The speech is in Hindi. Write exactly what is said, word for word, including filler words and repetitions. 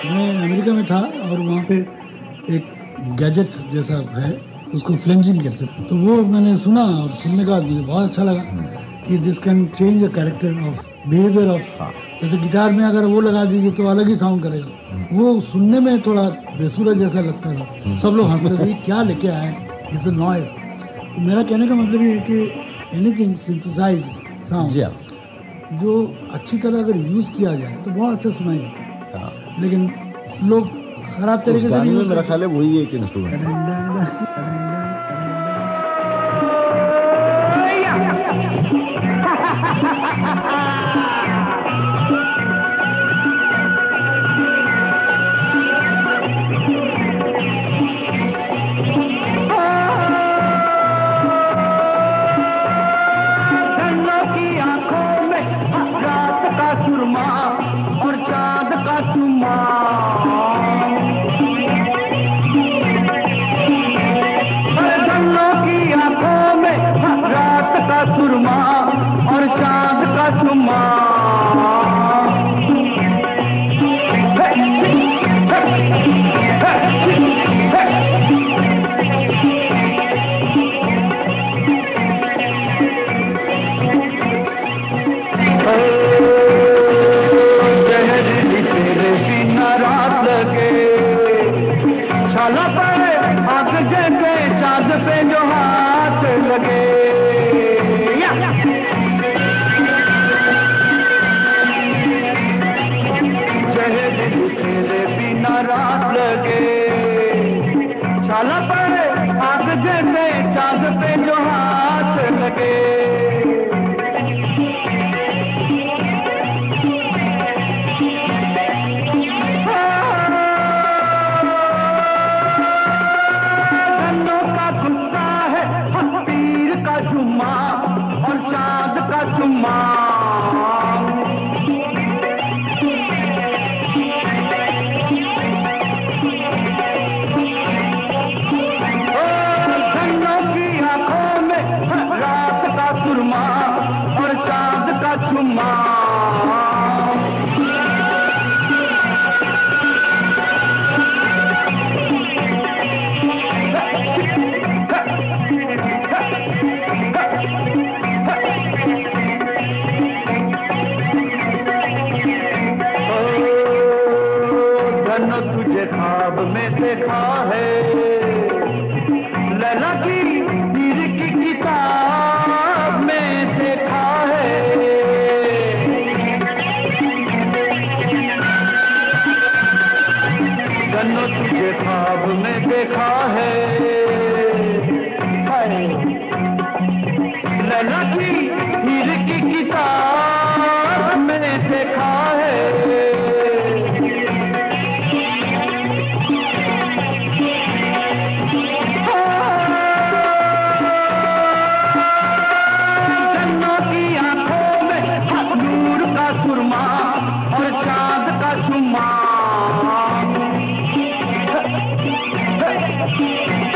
मैं अमेरिका में था और वहाँ पे एक गैजेट जैसा है, उसको फ्लेंजिंग कहते हैं। तो वो मैंने सुना और सुनने के बाद मुझे बहुत अच्छा लगा कि this can change the character of behaviour of, जैसे गिटार में अगर वो लगा दीजिए तो अलग ही साउंड करेगा, वो सुनने में थोड़ा बेसुरा जैसा लगता था। सब लोग हंसते थे क्या लेके आए, इट्स अ नॉइज। मेरा कहने का मतलब ये है कि एनीथिंग सिंथेसाइज्ड साउंड जो अच्छी तरह अगर यूज किया जाए तो बहुत अच्छा सुनाई देता है, लेकिन लोग खराब तरीके से यूज, मेरा ख्याल है वही एक इंस्ट्रूमेंट है। सुरमा